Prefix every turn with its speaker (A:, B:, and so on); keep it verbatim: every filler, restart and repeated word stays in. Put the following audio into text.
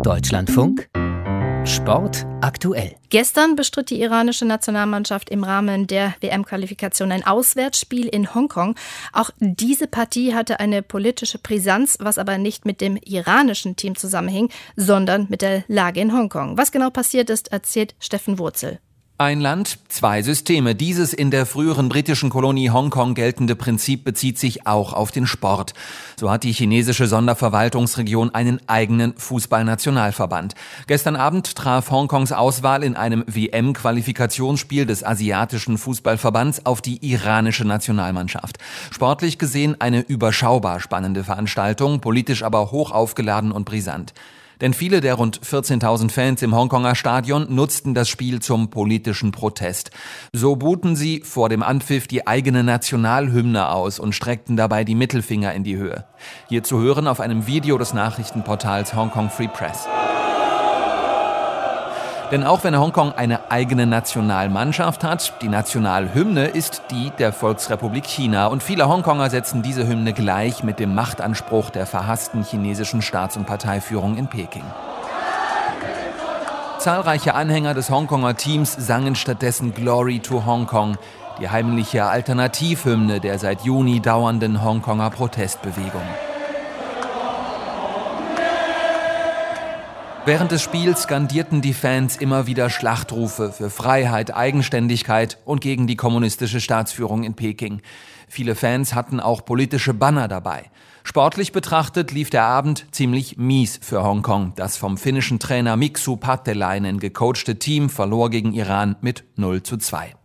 A: Deutschlandfunk Sport aktuell.
B: Gestern bestritt die iranische Nationalmannschaft im Rahmen der W M-Qualifikation ein Auswärtsspiel in Hongkong. Auch diese Partie hatte eine politische Brisanz, was aber nicht mit dem iranischen Team zusammenhing, sondern mit der Lage in Hongkong. Was genau passiert ist, erzählt Steffen Wurzel.
C: Ein Land, zwei Systeme. Dieses in der früheren britischen Kolonie Hongkong geltende Prinzip bezieht sich auch auf den Sport. So hat die chinesische Sonderverwaltungsregion einen eigenen Fußballnationalverband. Gestern Abend traf Hongkongs Auswahl in einem W M-Qualifikationsspiel des asiatischen Fußballverbands auf die iranische Nationalmannschaft. Sportlich gesehen eine überschaubar spannende Veranstaltung, politisch aber hoch aufgeladen und brisant. Denn viele der rund vierzehntausend Fans im Hongkonger Stadion nutzten das Spiel zum politischen Protest. So buhten sie vor dem Anpfiff die eigene Nationalhymne aus und streckten dabei die Mittelfinger in die Höhe. Hier zu hören auf einem Video des Nachrichtenportals Hong Kong Free Press. Denn auch wenn Hongkong eine eigene Nationalmannschaft hat, die Nationalhymne ist die der Volksrepublik China. Und viele Hongkonger setzen diese Hymne gleich mit dem Machtanspruch der verhassten chinesischen Staats- und Parteiführung in Peking. Zahlreiche Anhänger des Hongkonger Teams sangen stattdessen Glory to Hong Kong, die heimliche Alternativhymne der seit Juni dauernden Hongkonger Protestbewegung. Während des Spiels skandierten die Fans immer wieder Schlachtrufe für Freiheit, Eigenständigkeit und gegen die kommunistische Staatsführung in Peking. Viele Fans hatten auch politische Banner dabei. Sportlich betrachtet lief der Abend ziemlich mies für Hongkong. Das vom finnischen Trainer Mixu Paatelainen gecoachte Team verlor gegen Iran mit null zu zwei.